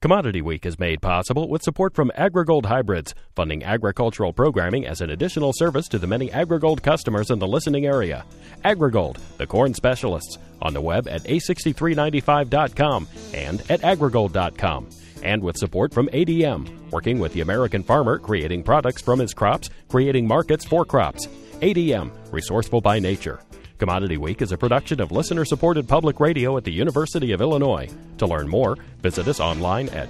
Commodity Week is made possible with support from AgriGold Hybrids, funding agricultural programming as an additional service to the many AgriGold customers in the listening area. AgriGold, the corn specialists, on the web at a6395.com and at agrigold.com. And with support from ADM, working with the American farmer, creating products from his crops, creating markets for crops. ADM, resourceful by nature. Commodity Week is a production of listener-supported public radio at the University of Illinois. To learn more, visit us online at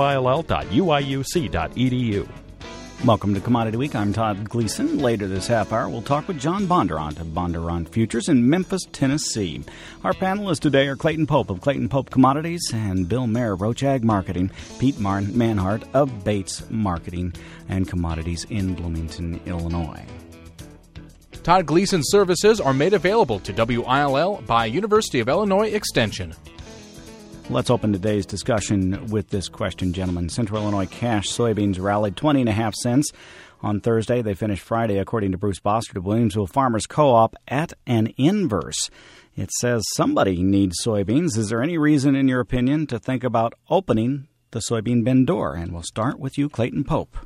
will.uiuc.edu. Welcome to Commodity Week. I'm Todd Gleason. Later this half hour, we'll talk with John Bondurant of Bondurant Futures in Memphis, Tennessee. Our panelists today are Clayton Pope of Clayton Pope Commodities and Bill Mayer of Roach Ag Marketing, Pete Manhart of Bates Marketing and Commodities in Bloomington, Illinois. Todd Gleason services are made available to WILL by University of Illinois Extension. Let's open today's discussion with this question, gentlemen. Central Illinois cash soybeans rallied 20.5 cents on Thursday. They finished Friday, according to Bruce Boster of Williamsville Farmers Co-op, at an inverse. It says somebody needs soybeans. Is there any reason, in your opinion, to think about opening the soybean bin door? And we'll start with you, Clayton Pope.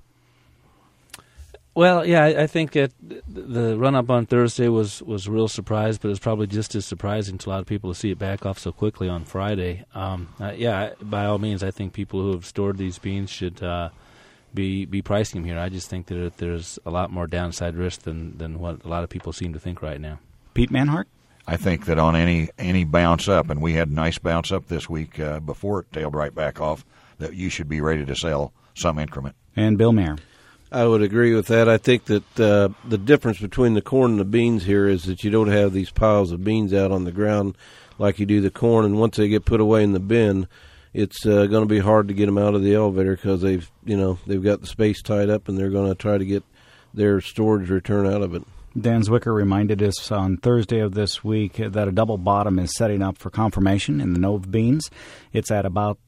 Well, yeah, I think that the run-up on Thursday was a real surprise, but it's probably just as surprising to a lot of people to see it back off so quickly on Friday. By all means, I think people who have stored these beans should be pricing them here. I just think that there's a lot more downside risk than what a lot of people seem to think right now. Pete Manhart? I think that on any bounce up, and we had a nice bounce up this week before it tailed right back off, that you should be ready to sell some increment. And Bill Mayer? I would agree with that. I think that the difference between the corn and the beans here is that you don't have these piles of beans out on the ground like you do the corn, and once they get put away in the bin, it's going to be hard to get them out of the elevator because they've got the space tied up, and they're going to try to get their storage return out of it. Dan Zwicker reminded us on Thursday of this week that a double bottom is setting up for confirmation in the Nove beans. It's at about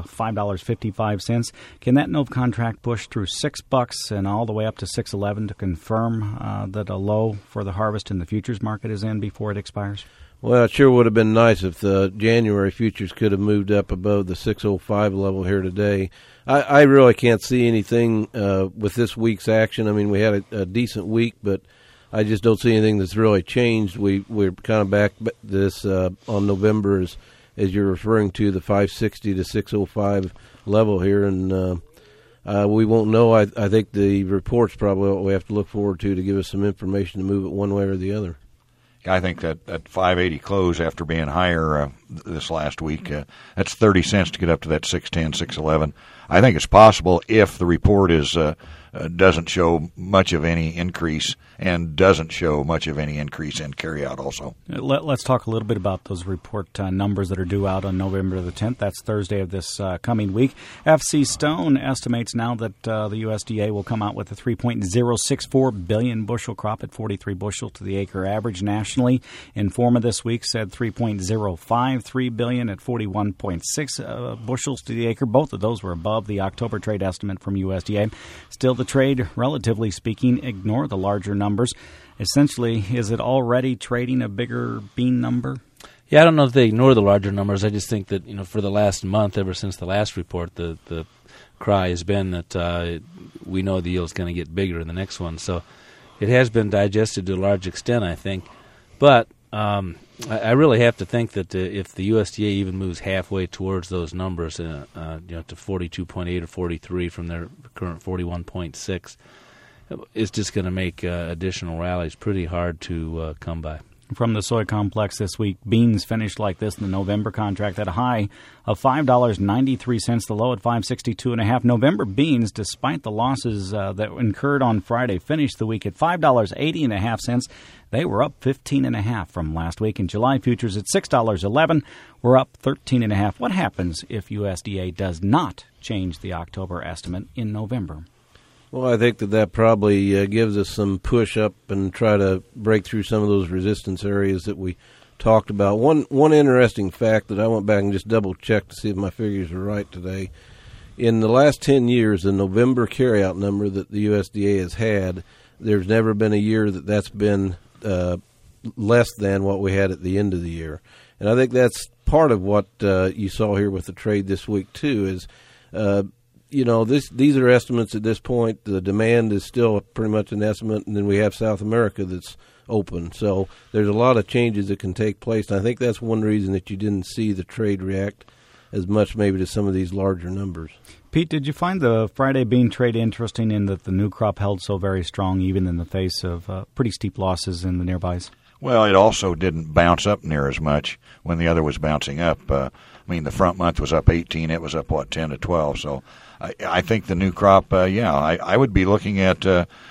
$5.55. Can that Nove contract push through $6 and all the way up to $6.11 to confirm that a low for the harvest in the futures market is in before it expires? Well, it sure would have been nice if the January futures could have moved up above the 605 level here today. I really can't see anything with this week's action. I mean, we had a decent week, but I just don't see anything that's really changed. We're kind of back this on November, as you're referring to, the 560 to 605 level here, and we won't know. I think the report's probably what we have to look forward to give us some information to move it one way or the other. I think that 580 close after being higher this last week, that's 30 cents to get up to that 610, 611. I think it's possible if the report doesn't show much of any increase and doesn't show much of any increase in carryout also. Let's talk a little bit about those report numbers that are due out on November the 10th. That's Thursday of this coming week. FC Stone estimates now that the USDA will come out with a 3.064 billion bushel crop at 43 bushel to the acre average nationally. Informa this week said 3.053 billion at 41.6 bushels to the acre. Both of those were above the October trade estimate from USDA. Still, the trade, relatively speaking, ignore the larger numbers. Essentially, is it already trading a bigger bean number? Yeah, I don't know if they ignore the larger numbers. I just think that, for the last month, ever since the last report, the cry has been that we know the yield's going to get bigger in the next one. So it has been digested to a large extent, I think. But I really have to think that if the USDA even moves halfway towards those numbers, to 42.8 or 43 from their current 41.6, it's just going to make additional rallies pretty hard to come by. From the soy complex this week, beans finished like this in the November contract at a high of $5.93, the low at $5.62.5. November beans, despite the losses that incurred on Friday, finished the week at $5.80.5. They were up 15.5 from last week. And July futures at $6.11 were up 13.5. What happens if USDA does not change the October estimate in November? Well, I think that probably gives us some push up and try to break through some of those resistance areas that we talked about. One interesting fact that I went back and just double checked to see if my figures are right today. In the last 10 years, the November carryout number that the USDA has had, there's never been a year that's been less than what we had at the end of the year. And I think that's part of what you saw here with the trade this week, too, is these are estimates at this point. The demand is still pretty much an estimate, and then we have South America that's open. So there's a lot of changes that can take place, and I think that's one reason that you didn't see the trade react as much maybe to some of these larger numbers. Pete, did you find the Friday bean trade interesting in that the new crop held so very strong even in the face of pretty steep losses in the nearbys? Well, it also didn't bounce up near as much when the other was bouncing up. The front month was up 18. It was up, 10 to 12. So I think the new crop, I would be looking at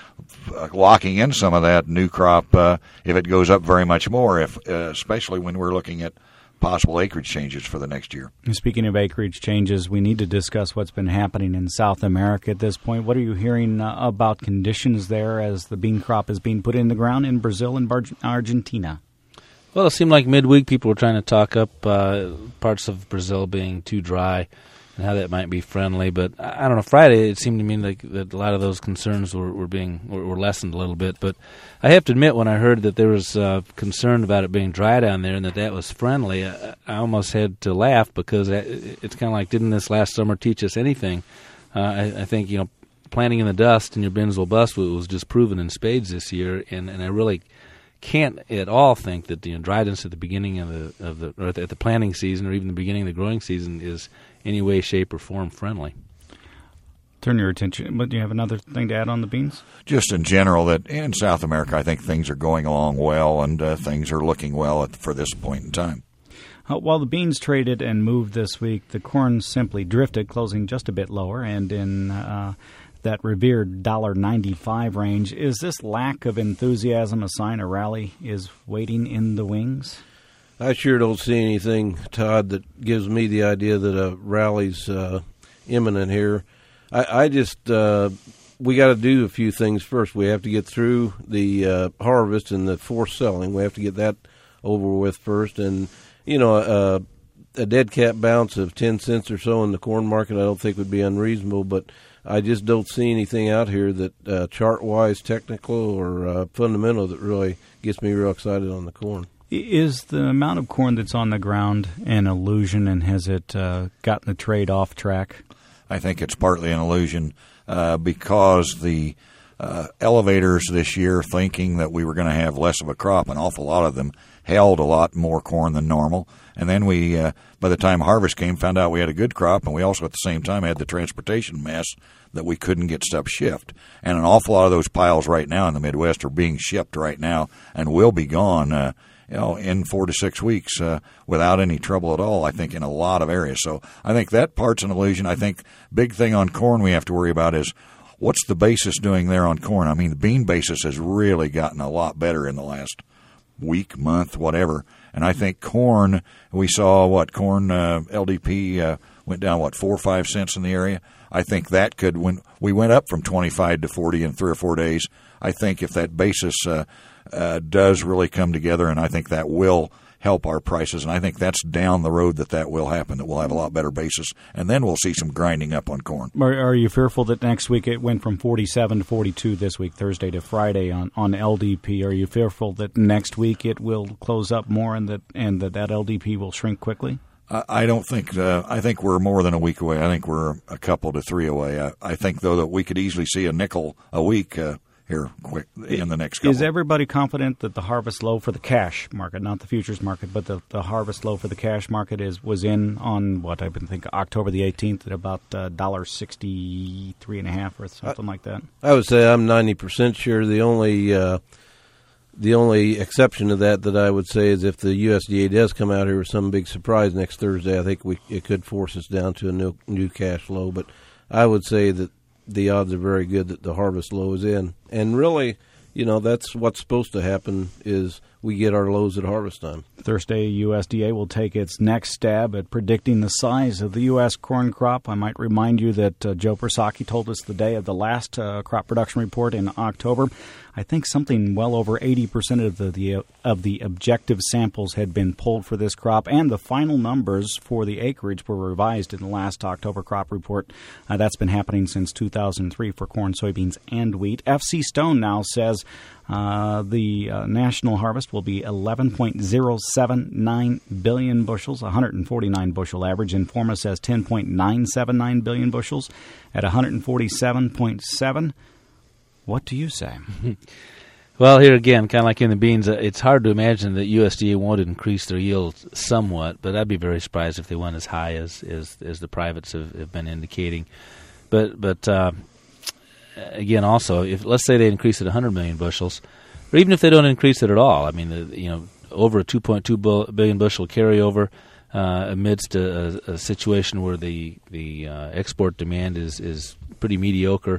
locking in some of that new crop if it goes up very much more, especially when we're looking at possible acreage changes for the next year. Speaking of acreage changes, we need to discuss what's been happening in South America at this point. What are you hearing about conditions there as the bean crop is being put in the ground in Brazil and Argentina? Well, it seemed like midweek people were trying to talk up parts of Brazil being too dry and how that might be friendly. But I don't know. Friday, it seemed to me like that a lot of those concerns were lessened a little bit. But I have to admit, when I heard that there was concern about it being dry down there and that was friendly, I almost had to laugh because it's kind of like, didn't this last summer teach us anything? I think, planting in the dust and your bins will bust was just proven in spades this year, and I really can't at all think that dryness at the beginning or at the planting season or even the beginning of the growing season is any way, shape, or form friendly. Turn your attention. But do you have another thing to add on the beans? Just in general, that in South America, I think things are going along well and things are looking well for this point in time. While the beans traded and moved this week, the corn simply drifted, closing just a bit lower and in that revered $1.95 range. Is this lack of enthusiasm a sign a rally is waiting in the wings? I sure don't see anything, Todd, that gives me the idea that a rally's imminent here. I just we got to do a few things first. We have to get through the harvest and the forced selling. We have to get that over with first. And, a dead cat bounce of 10 cents or so in the corn market I don't think would be unreasonable, but I just don't see anything out here that chart-wise, technical, or fundamental that really gets me real excited on the corn. Is the amount of corn that's on the ground an illusion, and has it gotten the trade off track? I think it's partly an illusion because the elevators this year, thinking that we were going to have less of a crop, an awful lot of them held a lot more corn than normal. And then we, by the time harvest came, found out we had a good crop, and we also at the same time had the transportation mess that we couldn't get stuff shipped. And an awful lot of those piles right now in the Midwest are being shipped right now and will be gone in 4 to 6 weeks without any trouble at all, I think, in a lot of areas. So I think that part's an illusion. I think big thing on corn we have to worry about is what's the basis doing there on corn? I mean, the bean basis has really gotten a lot better in the last week, month, whatever. And I think corn, we saw corn LDP went down, 4 or 5 cents in the area. I think that could, when we went up from 25 to 40 in 3 or 4 days, I think if that basis does really come together, and I think that will help our prices, and I think that's down the road that will happen, that we'll have a lot better basis, and then we'll see some grinding up on corn. Are you fearful that next week it went from 47 to 42 this week, Thursday to Friday on LDP? Are you fearful that next week it will close up more and that LDP will shrink quickly? I don't think. I think we're more than a week away. I think we're a couple to 3 away. I think, though, that we could easily see a nickel a week here quick in the next couple. Is everybody confident that the harvest low for the cash market, not the futures market, but the harvest low for the cash market was in on what I've been thinking October the 18th at about $1.63.5 or something like that? I would say I'm 90% sure. The only exception to that I would say is if the USDA does come out here with some big surprise next Thursday, I think it could force us down to a new cash low. But I would say that the odds are very good that the harvest low is in. And really, that's what's supposed to happen is we get our lows at harvest time. Thursday, USDA will take its next stab at predicting the size of the U.S. corn crop. I might remind you that Joe Persaki told us the day of the last crop production report in October. I think something well over 80% of the objective samples had been pulled for this crop, and the final numbers for the acreage were revised in the last October crop report. That's been happening since 2003 for corn, soybeans, and wheat. FC Stone now says the national harvest will be 11.079 billion bushels, 149 bushel average. Informa says 10.979 billion bushels at 147.7. What do you say? Well, here again, kind of like in the beans, it's hard to imagine that USDA won't increase their yields somewhat, but I'd be very surprised if they went as high as the privates have been indicating. But again, also, if let's say they increase it 100 million bushels, or even if they don't increase it at all, I mean, over a 2.2 billion bushel carryover amidst a situation where the export demand is pretty mediocre,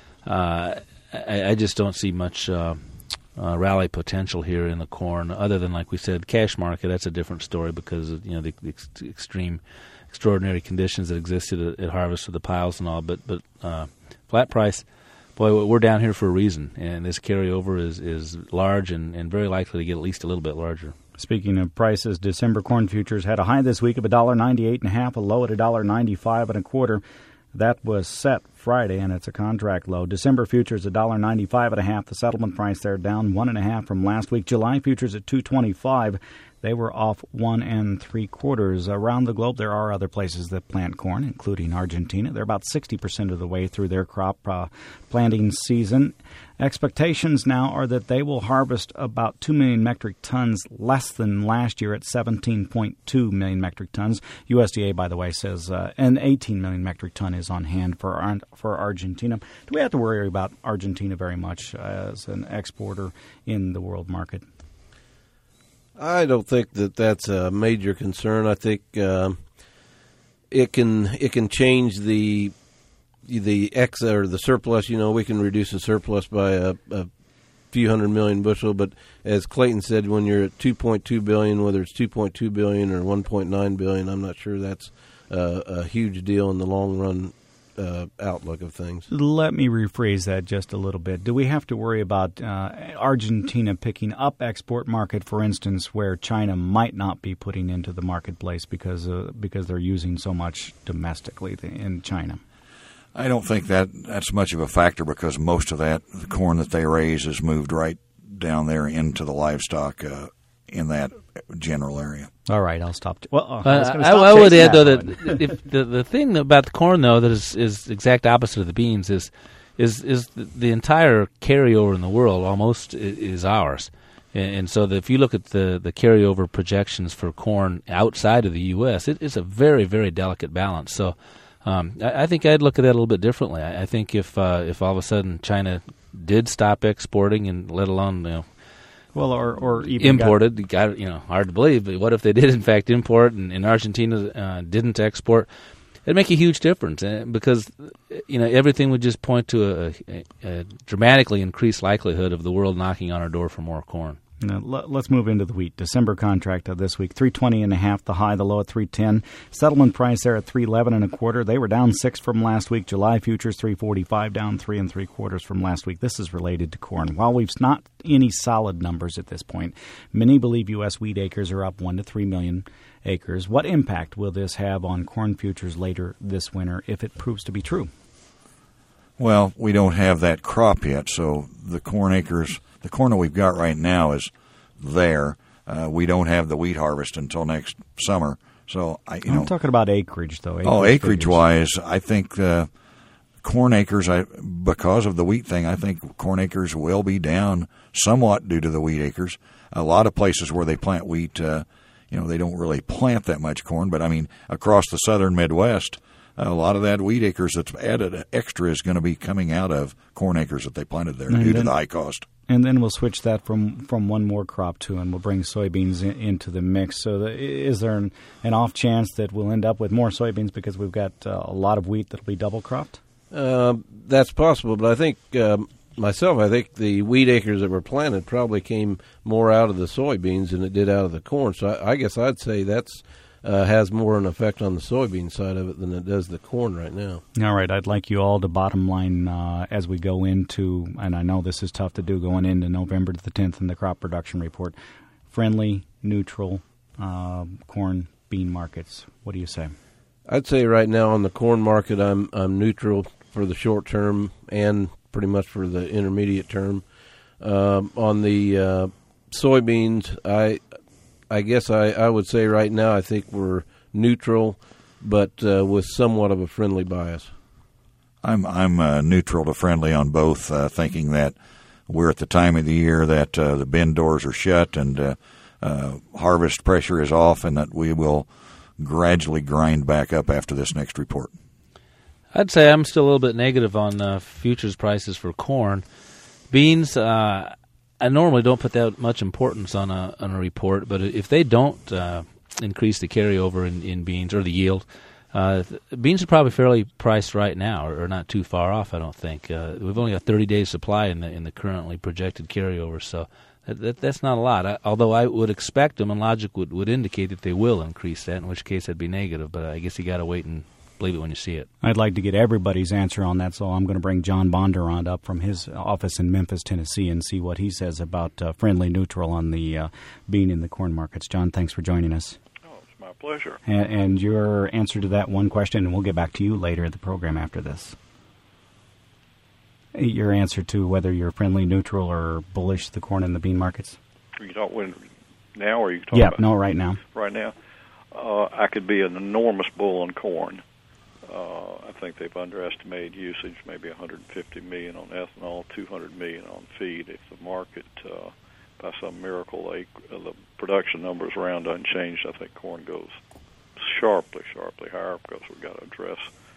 I just don't see much rally potential here in the corn, other than, like we said, cash market. That's a different story because of the extraordinary conditions that existed at harvest of the piles and all. But flat price, boy, we're down here for a reason, and this carryover is large and very likely to get at least a little bit larger. Speaking of prices, December corn futures had a high this week of $1.98.5, a low at $1.95.25. That was set Friday, and it's a contract low. December futures $1.95.5. The settlement price there down 1.5 from last week. July futures at $2.25. They were off 1 3/4. Around the globe, there are other places that plant corn, including Argentina. They're about 60% of the way through their crop planting season. Expectations now are that they will harvest about 2 million metric tons less than last year at 17.2 million metric tons. USDA, by the way, says an 18 million metric ton is on hand for Argentina. Do we have to worry about Argentina very much as an exporter in the world market? I don't think that's a major concern. I think it can change the or the surplus. We can reduce the surplus by a few hundred million bushel. But as Clayton said, when you're at 2.2 billion, whether it's 2.2 billion or 1.9 billion, I'm not sure that's a huge deal in the long run outlook of things. Let me rephrase that just a little bit. Do we have to worry about Argentina picking up export market, for instance, where China might not be putting into the marketplace because they're using so much domestically in China? I don't think that's much of a factor because most of the corn that they raise is moved right down there into the livestock in that general area. All right, I'll stop. I would add, though, that if the thing about the corn, though, that is the exact opposite of the beans is the entire carryover in the world almost is ours. And so if you look at the carryover projections for corn outside of the U.S., it is a very, very delicate balance. So I think I'd look at that a little bit differently. I think if all of a sudden China did stop exporting, and let alone or even imported, hard to believe, but what if they did in fact import and Argentina didn't export? It'd make a huge difference because everything would just point to a dramatically increased likelihood of the world knocking on our door for more corn. Now, let's move into the wheat. December contract of this week, 320.5, the high, the low at 310. Settlement price there at 311.25. They were down 6 from last week. July futures 345, down 3 3/4 from last week. This is related to corn. While we've not any solid numbers at this point, many believe U.S. wheat acres are up 1 to 3 million acres. What impact will this have on corn futures later this winter if it proves to be true? Well, we don't have that crop yet, so the corn acres, the corn that we've got right now is there. We don't have the wheat harvest until next summer. So I'm talking about acreage, though. Acreage-wise, I think corn acres, because of the wheat thing, I think corn acres will be down somewhat due to the wheat acres. A lot of places where they plant wheat, they don't really plant that much corn. But, across the southern Midwest, a lot of that wheat acres that's added extra is going to be coming out of corn acres that they planted there due to the high cost. And then we'll switch that from one more crop to, and we'll bring soybeans into the mix. So is there an off chance that we'll end up with more soybeans because we've got a lot of wheat that'll be double cropped? That's possible, but I think I think the wheat acres that were planted probably came more out of the soybeans than it did out of the corn. So I guess I'd say that's has more an effect on the soybean side of it than it does the corn right now. All right, I'd like you all to bottom line as we go into, and I know this is tough to do going into November the 10th in the crop production report, friendly, neutral corn, bean markets. What do you say? I'd say right now on the corn market, I'm neutral for the short term and pretty much for the intermediate term. On the soybeans, I guess I would say right now I think we're neutral, but with somewhat of a friendly bias. I'm neutral to friendly on both, thinking that we're at the time of the year that the bin doors are shut and harvest pressure is off, and that we will gradually grind back up after this next report. I'd say I'm still a little bit negative on futures prices for corn. Beans, I normally don't put that much importance on a report, but if they don't increase the carryover in beans or the yield, beans are probably fairly priced right now, or not too far off. I don't think we've only got 30 days supply in the currently projected carryover, so that's not a lot. Although I would expect them, and logic would indicate that they will increase that, in which case that'd be negative. But I guess you got to wait and believe it when you see it. I'd like to get everybody's answer on that, so I'm going to bring John Bondurant up from his office in Memphis, Tennessee, and see what he says about friendly neutral on the bean in the corn markets. John, thanks for joining us. My pleasure. And your answer to that one question, and we'll get back to you later in the program after this. Your answer to whether you're friendly, neutral, or bullish the corn and the bean markets? You don't win now, or are you talking about? No, right now. Right now, I could be an enormous bull on corn. I think they've underestimated usage, maybe 150 million on ethanol, 200 million on feed. If the market by some miracle, the production numbers around unchanged, I think corn goes sharply higher because we've got to address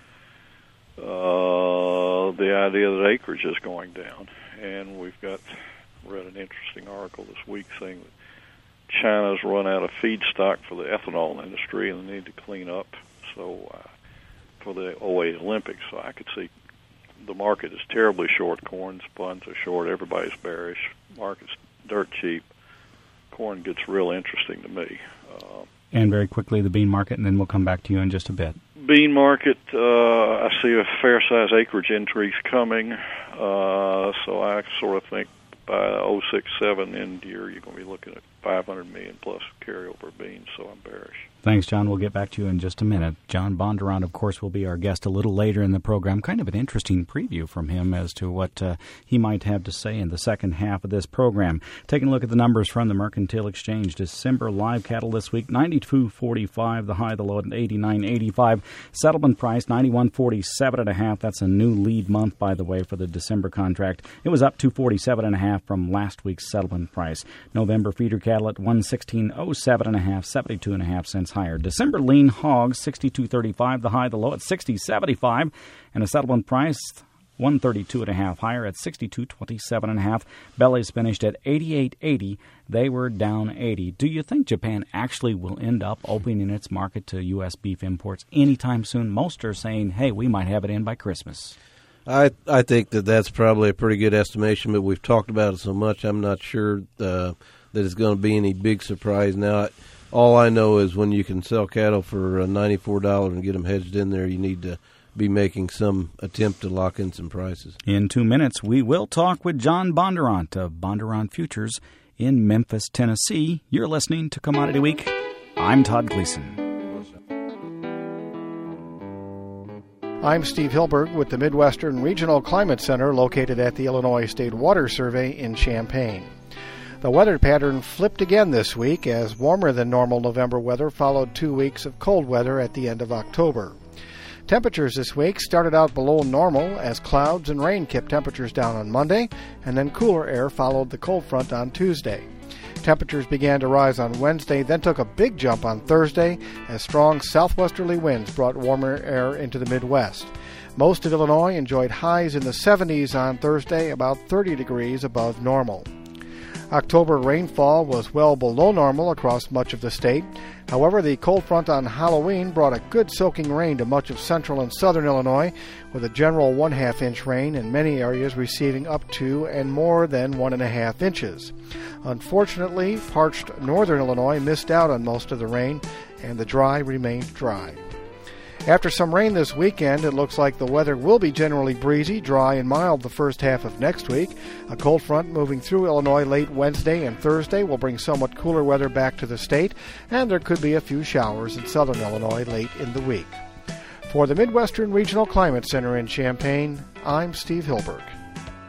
the idea that acreage is going down. And we've read an interesting article this week saying that China's run out of feedstock for the ethanol industry and they need to clean up for the 08 Olympics. So I could see the market is terribly short. Corn, spuns are short. Everybody's bearish. Market's dirt cheap. Corn gets real interesting to me. And very quickly, the bean market, and then we'll come back to you in just a bit. Bean market, I see a fair-size acreage increase coming, so I sort of think by 06-07 end year, you're going to be looking at 500 million plus carryover beans, so I'm bearish. Thanks, John. We'll get back to you in just a minute. John Bondurant, of course, will be our guest a little later in the program. Kind of an interesting preview from him as to what he might have to say in the second half of this program. Taking a look at the numbers from the Mercantile Exchange. December live cattle this week, 92.45, the high, the low at 89.85. Settlement price, 91.47.5. That's a new lead month, by the way, for the December contract. It was up 247.5 from last week's settlement price. November feeder cattle at 116.07.5, 72.5 cents higher. December lean hogs, 62.35, the high, the low at 60.75, and a settlement price 132.5 higher at 62.27.5. Bellies finished at 88.80. They were down 80. Do you think Japan actually will end up opening its market to U.S. beef imports anytime soon? Most are saying, hey, we might have it in by Christmas. I think that's probably a pretty good estimation, but we've talked about it so much, I'm not sure that it's going to be any big surprise now. All I know is when you can sell cattle for $94 and get them hedged in there, you need to be making some attempt to lock in some prices. In 2 minutes, we will talk with John Bondurant of Bondurant Futures in Memphis, Tennessee. You're listening to Commodity Week. I'm Todd Gleason. I'm Steve Hilberg with the Midwestern Regional Climate Center located at the Illinois State Water Survey in Champaign. The weather pattern flipped again this week as warmer than normal November weather followed 2 weeks of cold weather at the end of October. Temperatures this week started out below normal as clouds and rain kept temperatures down on Monday, and then cooler air followed the cold front on Tuesday. Temperatures began to rise on Wednesday, then took a big jump on Thursday as strong southwesterly winds brought warmer air into the Midwest. Most of Illinois enjoyed highs in the 70s on Thursday, about 30 degrees above normal. October rainfall was well below normal across much of the state. However, the cold front on Halloween brought a good soaking rain to much of central and southern Illinois, with a general 1/2-inch rain in many areas receiving up to and more than 1.5 inches. Unfortunately, parched northern Illinois missed out on most of the rain, and the dry remained dry. After some rain this weekend, it looks like the weather will be generally breezy, dry, and mild the first half of next week. A cold front moving through Illinois late Wednesday and Thursday will bring somewhat cooler weather back to the state, and there could be a few showers in southern Illinois late in the week. For the Midwestern Regional Climate Center in Champaign, I'm Steve Hilberg.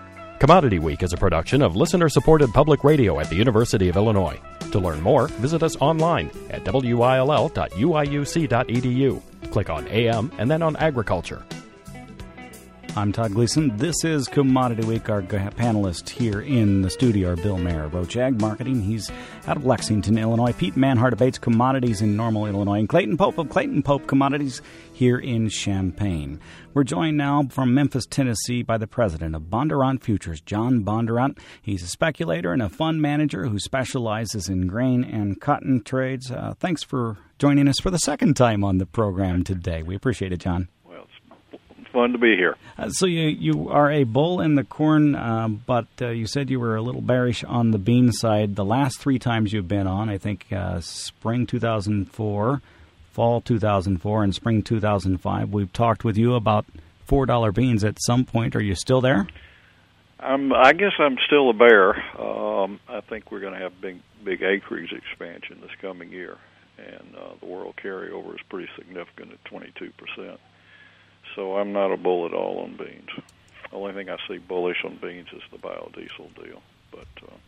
Commodity Week is a production of listener-supported public radio at the University of Illinois. To learn more, visit us online at will.uiuc.edu. Click on AM and then on Agriculture. I'm Todd Gleason. This is Commodity Week. Our panelists here in the studio are Bill Mayer, Roach Ag Marketing. He's out of Lexington, Illinois. Pete Manhart of Bates Commodities in Normal, Illinois. And Clayton Pope of Clayton Pope Commodities here in Champaign. We're joined now from Memphis, Tennessee by the president of Bondurant Futures, John Bondurant. He's a speculator and a fund manager who specializes in grain and cotton trades. Thanks for joining us for the second time on the program today. We appreciate it, John. Fun to be here. So you are a bull in the corn, but you said you were a little bearish on the bean side. The last three times you've been on, I think spring 2004, fall 2004, and spring 2005, we've talked with you about $4 beans at some point. Are you still there? I guess I'm still a bear. I think we're going to have big acreage expansion this coming year, and the world carryover is pretty significant at 22%. So I'm not a bull at all on beans. The only thing I see bullish on beans is the biodiesel deal. But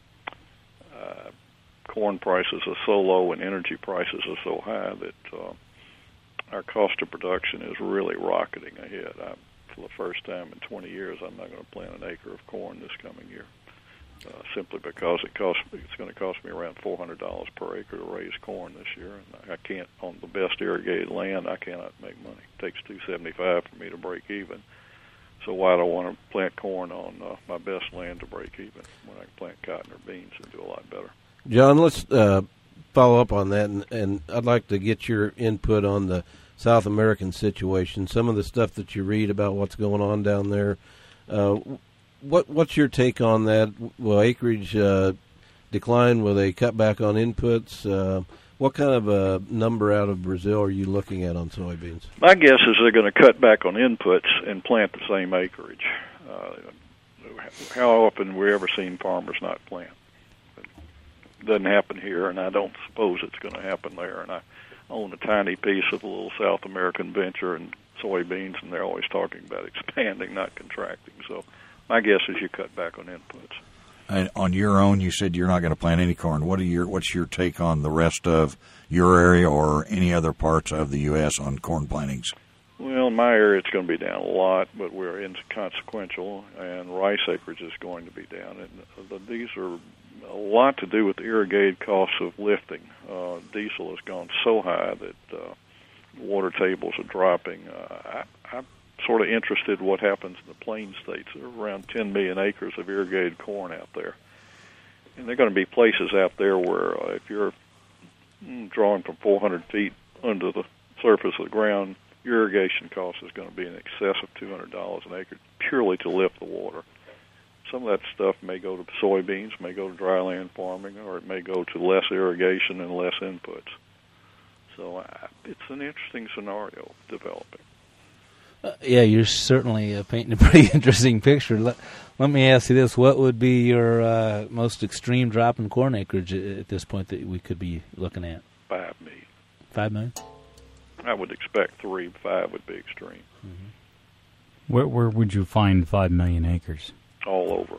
corn prices are so low and energy prices are so high that our cost of production is really rocketing ahead. For the first time in 20 years, I'm not going to plant an acre of corn this coming year, simply because it's going to cost me around $400 per acre to raise corn this year, and I can't, on the best irrigated land, I cannot make money. It takes $275 for me to break even. So why do I want to plant corn on my best land to break even when I can plant cotton or beans and do a lot better? John, let's follow up on that, and I'd like to get your input on the South American situation, some of the stuff that you read about what's going on down there. What's your take on that? Will acreage decline? Will they cut back on inputs? What kind of a number out of Brazil are you looking at on soybeans? My guess is they're going to cut back on inputs and plant the same acreage. How often have we ever seen farmers not plant? It doesn't happen here, and I don't suppose it's going to happen there. And I own a tiny piece of a little South American venture in soybeans, and they're always talking about expanding, not contracting. So my guess is you cut back on inputs. And on your own, you said you're not going to plant any corn. What's your take on the rest of your area or any other parts of the U.S. on corn plantings? Well, in my area, it's going to be down a lot, but we're inconsequential, and rice acreage is going to be down. And these are a lot to do with the irrigated costs of lifting. Diesel has gone so high that water tables are dropping. I'm sort of interested in what happens in the Plains states. There are around 10 million acres of irrigated corn out there. And there are going to be places out there where if you're drawing from 400 feet under the surface of the ground, your irrigation cost is going to be in excess of $200 an acre purely to lift the water. Some of that stuff may go to soybeans, may go to dryland farming, or it may go to less irrigation and less inputs. So it's an interesting scenario developing. Yeah, you're certainly painting a pretty interesting picture. Let me ask you this. What would be your most extreme drop in corn acreage at this point that we could be looking at? 5 million. 5 million? I would expect 3, 5 would be extreme. Mm-hmm. Where would you find 5 million acres? All over.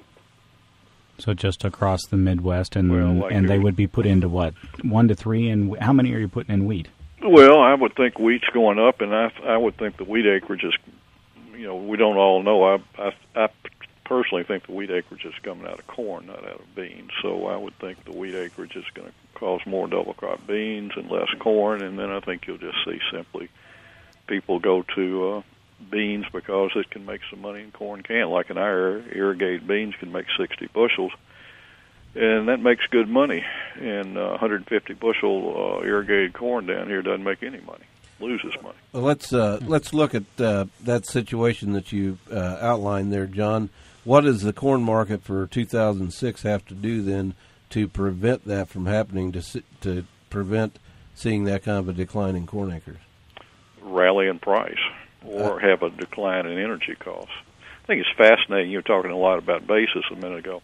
So just across the Midwest, and well, and they would be put into what, 1 to 3, and how many are you putting in wheat? Well, I would think wheat's going up, and I would think the wheat acreage is, we don't all know. I personally think the wheat acreage is coming out of corn, not out of beans. So I would think the wheat acreage is going to cause more double crop beans and less corn, and then I think you'll just see simply people go to beans because it can make some money and corn can't. Like in our area, irrigated beans can make 60 bushels. And that makes good money. And 150 bushel irrigated corn down here doesn't make any money, loses money. Well, let's look at that situation that you outlined there, John. What does the corn market for 2006 have to do then to prevent that from happening, to prevent seeing that kind of a decline in corn acres? Rally in price or have a decline in energy costs. I think it's fascinating. You were talking a lot about basis a minute ago.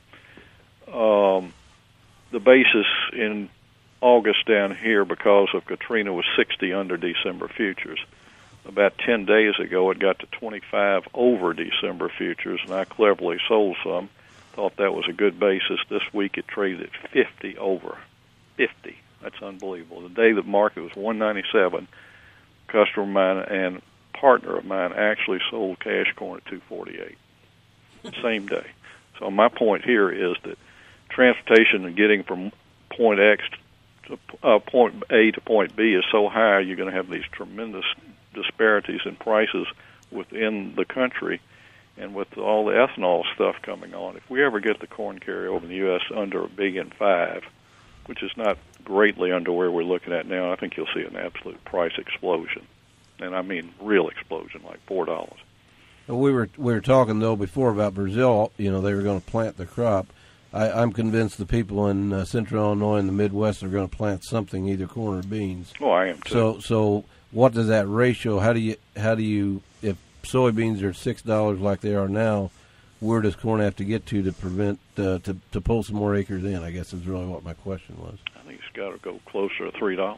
The basis in August down here because of Katrina was 60 under December futures. About 10 days ago, it got to 25 over December futures, and I cleverly sold some. Thought that was a good basis. This week it traded at 50 over. 50. That's unbelievable. The day the market was 197, a customer of mine and partner of mine actually sold cash corn at 248. Same day. So my point here is that transportation and getting from point X to point A to point B is so high, you're going to have these tremendous disparities in prices within the country. And with all the ethanol stuff coming on, if we ever get the corn carryover in the U.S. under $1.5 billion, which is not greatly under where we're looking at now, I think you'll see an absolute price explosion. And I mean real explosion, like $4. We were talking, though, before about Brazil. You know, they were going to plant the crop. I'm convinced the people in Central Illinois and the Midwest are going to plant something, either corn or beans. Oh, I am too. So what does that ratio? How do you if soybeans are $6 like they are now, where does corn have to get to prevent to pull some more acres in? I guess is really what my question was. I think it's got to go closer to $3.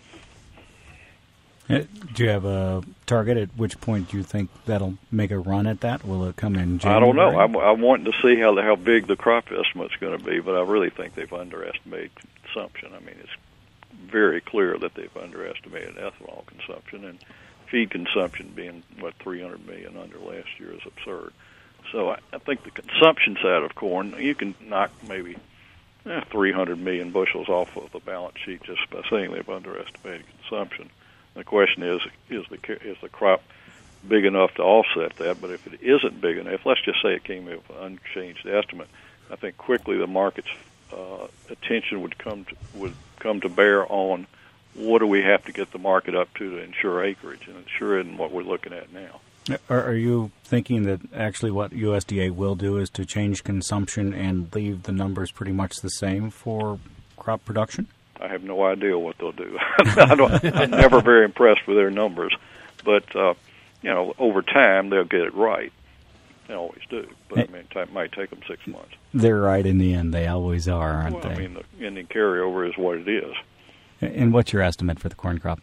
Do you have a target at which point do you think that'll make a run at that? Will it come in January? I don't know. I'm wanting to see how big the crop estimate's going to be, but I really think they've underestimated consumption. I mean, it's very clear that they've underestimated ethanol consumption, and feed consumption being, 300 million under last year is absurd. So I think the consumption side of corn, you can knock maybe 300 million bushels off of the balance sheet just by saying they've underestimated consumption. The question is the crop big enough to offset that? But if it isn't big enough, let's just say it came in with an unchanged estimate, I think quickly the market's attention would come to bear on what do we have to get the market up to ensure acreage, and it sure isn't what we're looking at now. Are you thinking that actually what USDA will do is to change consumption and leave the numbers pretty much the same for crop production? I have no idea what they'll do. I'm never very impressed with their numbers, but over time they'll get it right. They always do, but I mean, it might take them 6 months. They're right in the end. They always are, aren't they? I mean, the ending carryover is what it is. And what's your estimate for the corn crop?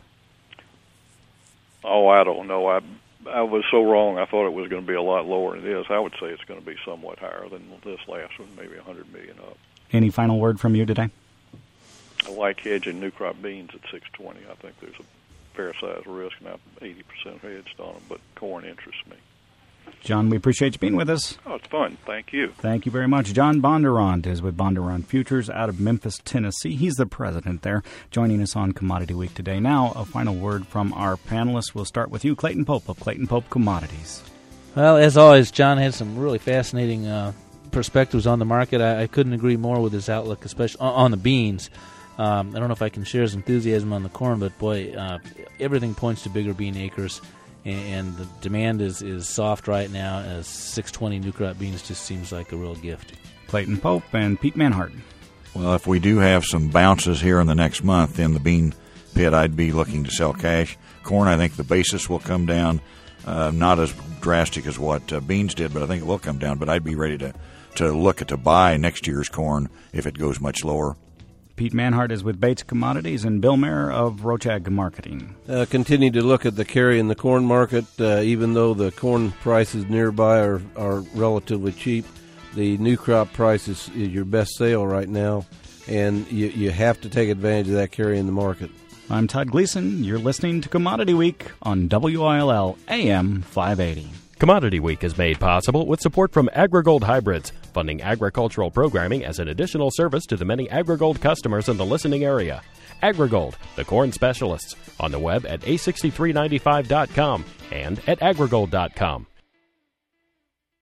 Oh, I don't know. I was so wrong. I thought it was going to be a lot lower than it is. I would say it's going to be somewhat higher than this last one, maybe 100 million up. Any final word from you today? I like hedging new crop beans at 620. I think there's a fair size risk, and I'm 80% hedged on them, but corn interests me. John, we appreciate you being with us. Oh, it's fun. Thank you. Thank you very much. John Bondurant is with Bondurant Futures out of Memphis, Tennessee. He's the president there, joining us on Commodity Week today. Now, a final word from our panelists. We'll start with you, Clayton Pope of Clayton Pope Commodities. Well, as always, John had some really fascinating perspectives on the market. I couldn't agree more with his outlook, especially on the beans. I don't know if I can share his enthusiasm on the corn, but boy, everything points to bigger bean acres, and the demand is soft right now, as 620 new crop beans just seems like a real gift. Clayton Pope and Pete Manhart. Well, if we do have some bounces here in the next month in the bean pit, I'd be looking to sell cash. Corn, I think the basis will come down, not as drastic as what beans did, but I think it will come down. But I'd be ready to look at to buy next year's corn if it goes much lower. Pete Manhart is with Bates Commodities, and Bill Mayer of Rochag Marketing. Continue to look at the carry in the corn market. Even though the corn prices nearby are relatively cheap, the new crop price is your best sale right now, and you have to take advantage of that carry in the market. I'm Todd Gleason. You're listening to Commodity Week on WILL AM 580. Commodity Week is made possible with support from AgriGold Hybrids, funding agricultural programming as an additional service to the many AgriGold customers in the listening area. AgriGold, the corn specialists, on the web at a6395.com and at agrigold.com.